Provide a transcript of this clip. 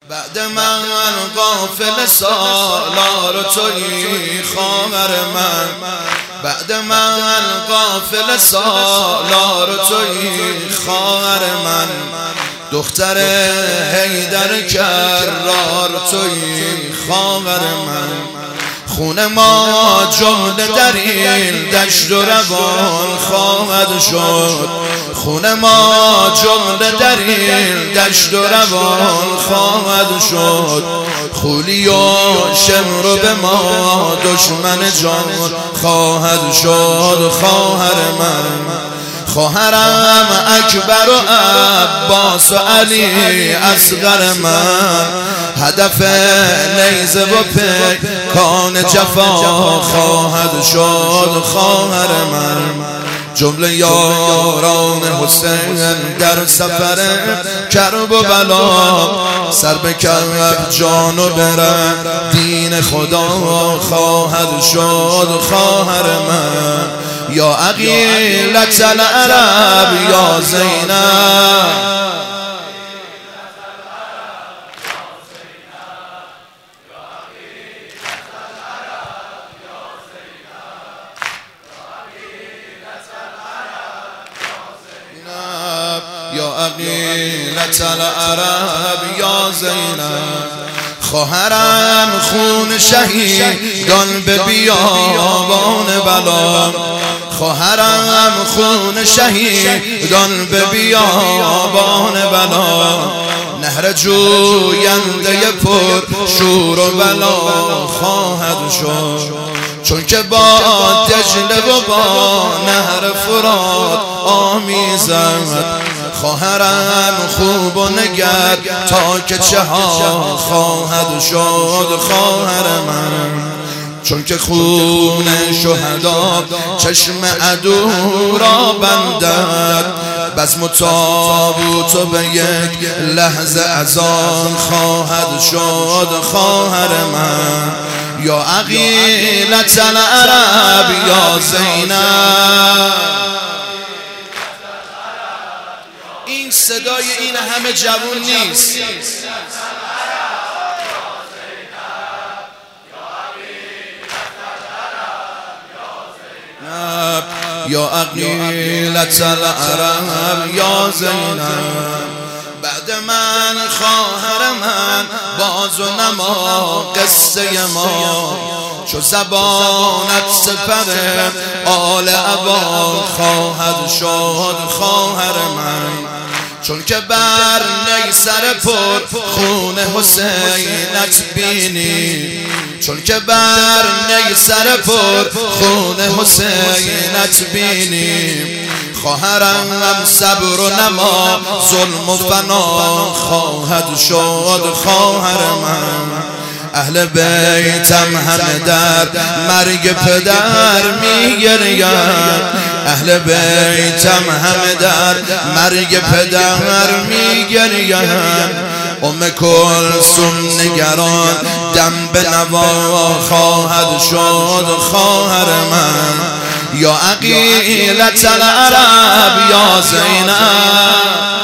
بعد من غافل سالار تویی خواهر من، بعد من غافل سالار تویی خواهر من، دختر حیدر کرار تویی خواهر من. خون ما جمله در این دشت و روان خواهد شد، خون ما جمله در این دشت و روان خواهد شد. خولی و شمر به ما دشمن جان خواهد شد خواهر من. خواهرم اکبر و عباس و علی اصغر من، هدف نیزه و پیکان جفا خواهد شد خواهر من. جمله یاران حسین در سفر کرب و بلا، سر به کرب جان و برد دین خدا خواهد شد خواهر من. یا عقیلة العرب یا زینب، یا عقیلة العرب یا زینب. خواهرم خون شهیدان به بیابان بلا، خواهرم خون شهیدان به بیابان بلا، نهر جوینده پر شور و بلا خواهد شد. چون که با دجله و با نهر فرات آمیزد، خواهرم خوب و نگر تا که چه ها خواهد شد خواهر من. چون که خون شهدا چشم عدو را بندد، بزم و تابوت و به یک لحظه اذان خواهد شد خواهر من. یا عقیلة العرب یا زینب. این صدای این همه جوون نیست، یا عقیلة العرب یا زینب. بعد من خواهر من باز و نما قصه ما، چو زبانت سپر آل عبا خواهد شد خواهر من. چون که بر نی سر پر خون حسینت بینی، چون که بر نی سر پر خون حسینت بینی، خواهرم صبر و نما ظلم و فنا خواهد شد خواهر من. اهل بیتم همه در مرگ پدر میگرید، اهل بیتم همه در مرگ پدر میگرید. کلثوم نگران دم به نوا خواهد شد خواهر من. یا عقیلة العرب یا زینب.